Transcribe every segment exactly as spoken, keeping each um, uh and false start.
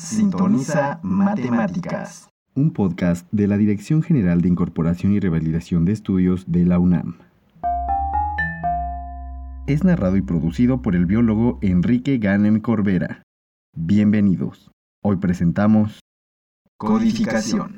Sintoniza Matemáticas, un podcast de la Dirección General de Incorporación y Revalidación de Estudios de la UNAM. Es narrado y producido por el biólogo Enrique Ganem Corbera. Bienvenidos. Hoy presentamos Codificación.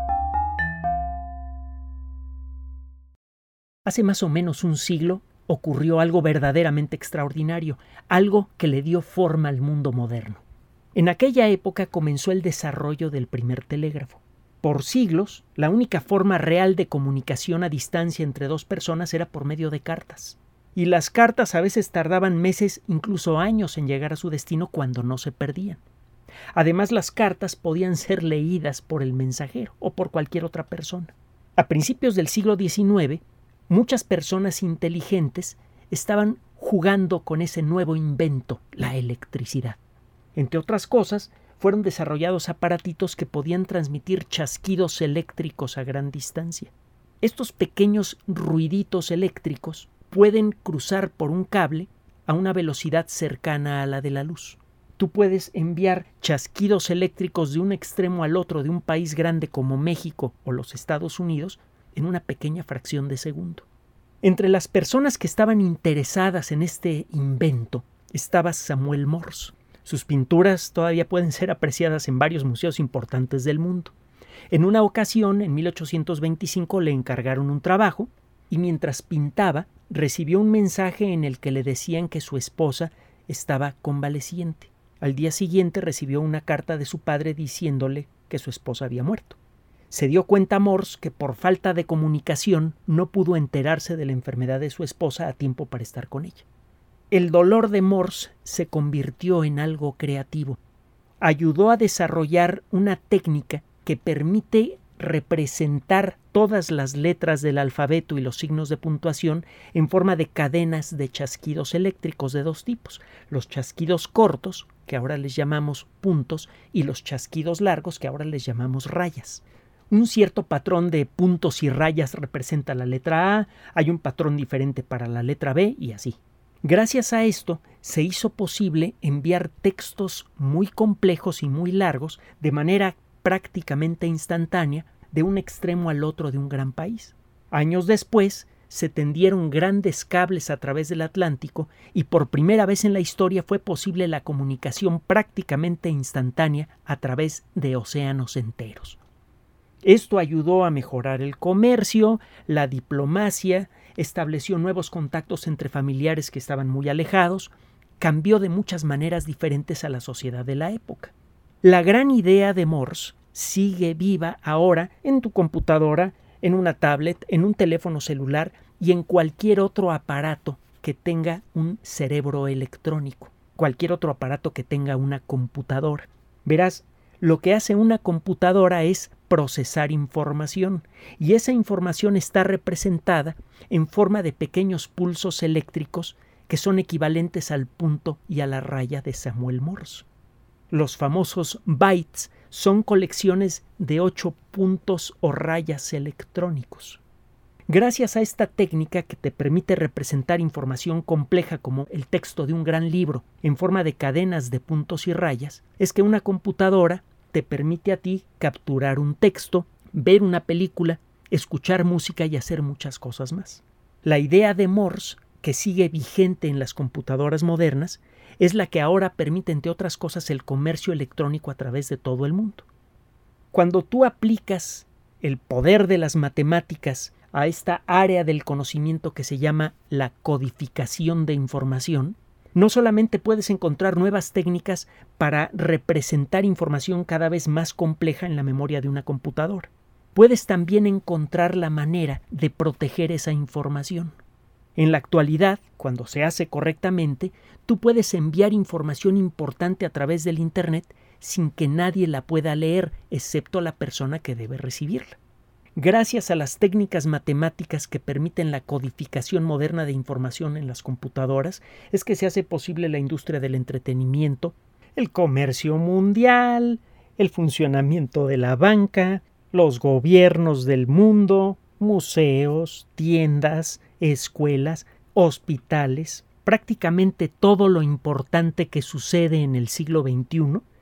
Hace más o menos un siglo ocurrió algo verdaderamente extraordinario, algo que le dio forma al mundo moderno. En aquella época comenzó el desarrollo del primer telégrafo. Por siglos, la única forma real de comunicación a distancia entre dos personas era por medio de cartas. Y las cartas a veces tardaban meses, incluso años, en llegar a su destino cuando no se perdían. Además, las cartas podían ser leídas por el mensajero o por cualquier otra persona. A principios del siglo diecinueve, muchas personas inteligentes estaban jugando con ese nuevo invento, la electricidad. Entre otras cosas, fueron desarrollados aparatitos que podían transmitir chasquidos eléctricos a gran distancia. Estos pequeños ruiditos eléctricos pueden cruzar por un cable a una velocidad cercana a la de la luz. Tú puedes enviar chasquidos eléctricos de un extremo al otro de un país grande como México o los Estados Unidos en una pequeña fracción de segundo. Entre las personas que estaban interesadas en este invento estaba Samuel Morse. Sus pinturas todavía pueden ser apreciadas en varios museos importantes del mundo. En una ocasión, en mil ochocientos veinticinco, le encargaron un trabajo y mientras pintaba recibió un mensaje en el que le decían que su esposa estaba convaleciente. Al día siguiente recibió una carta de su padre diciéndole que su esposa había muerto. Se dio cuenta Morse que por falta de comunicación no pudo enterarse de la enfermedad de su esposa a tiempo para estar con ella. El dolor de Morse se convirtió en algo creativo. Ayudó a desarrollar una técnica que permite representar todas las letras del alfabeto y los signos de puntuación en forma de cadenas de chasquidos eléctricos de dos tipos: los chasquidos cortos, que ahora les llamamos puntos, y los chasquidos largos, que ahora les llamamos rayas. Un cierto patrón de puntos y rayas representa la letra A, hay un patrón diferente para la letra B y así. Gracias a esto se hizo posible enviar textos muy complejos y muy largos de manera prácticamente instantánea de un extremo al otro de un gran país. Años después se tendieron grandes cables a través del Atlántico y por primera vez en la historia fue posible la comunicación prácticamente instantánea a través de océanos enteros. Esto ayudó a mejorar el comercio, la diplomacia, estableció nuevos contactos entre familiares que estaban muy alejados, cambió de muchas maneras diferentes a la sociedad de la época. La gran idea de Morse sigue viva ahora en tu computadora, en una tablet, en un teléfono celular y en cualquier otro aparato que tenga un cerebro electrónico, cualquier otro aparato que tenga una computadora. Verás, lo que hace una computadora es procesar información y esa información está representada en forma de pequeños pulsos eléctricos que son equivalentes al punto y a la raya de Samuel Morse. Los famosos bytes son colecciones de ocho puntos o rayas electrónicos. Gracias a esta técnica que te permite representar información compleja como el texto de un gran libro en forma de cadenas de puntos y rayas, es que una computadora te permite a ti capturar un texto, ver una película, escuchar música y hacer muchas cosas más. La idea de Morse, que sigue vigente en las computadoras modernas, es la que ahora permite, entre otras cosas, el comercio electrónico a través de todo el mundo. Cuando tú aplicas el poder de las matemáticas a esta área del conocimiento que se llama la codificación de información, no solamente puedes encontrar nuevas técnicas para representar información cada vez más compleja en la memoria de una computadora, puedes también encontrar la manera de proteger esa información. En la actualidad, cuando se hace correctamente, tú puedes enviar información importante a través del Internet sin que nadie la pueda leer, excepto la persona que debe recibirla. Gracias a las técnicas matemáticas que permiten la codificación moderna de información en las computadoras, es que se hace posible la industria del entretenimiento, el comercio mundial, el funcionamiento de la banca, los gobiernos del mundo, museos, tiendas, escuelas, hospitales. Prácticamente todo lo importante que sucede en el siglo veintiuno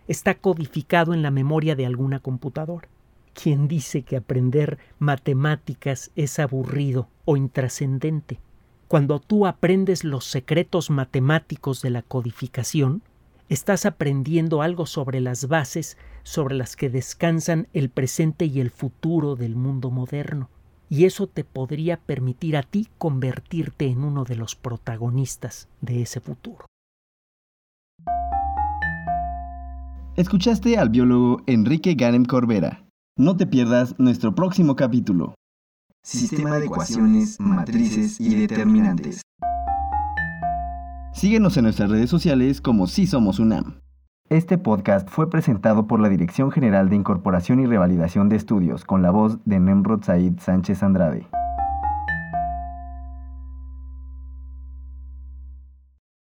está codificado en la memoria de alguna computadora. ¿Quién dice que aprender matemáticas es aburrido o intrascendente? Cuando tú aprendes los secretos matemáticos de la codificación, estás aprendiendo algo sobre las bases sobre las que descansan el presente y el futuro del mundo moderno. Y eso te podría permitir a ti convertirte en uno de los protagonistas de ese futuro. Escuchaste al biólogo Enrique Ganem Corbera. No te pierdas nuestro próximo capítulo. Sistema de ecuaciones, matrices y determinantes. Síguenos en nuestras redes sociales como Sí Somos UNAM. Este podcast fue presentado por la Dirección General de Incorporación y Revalidación de Estudios con la voz de Nemrod Said Sánchez Andrade.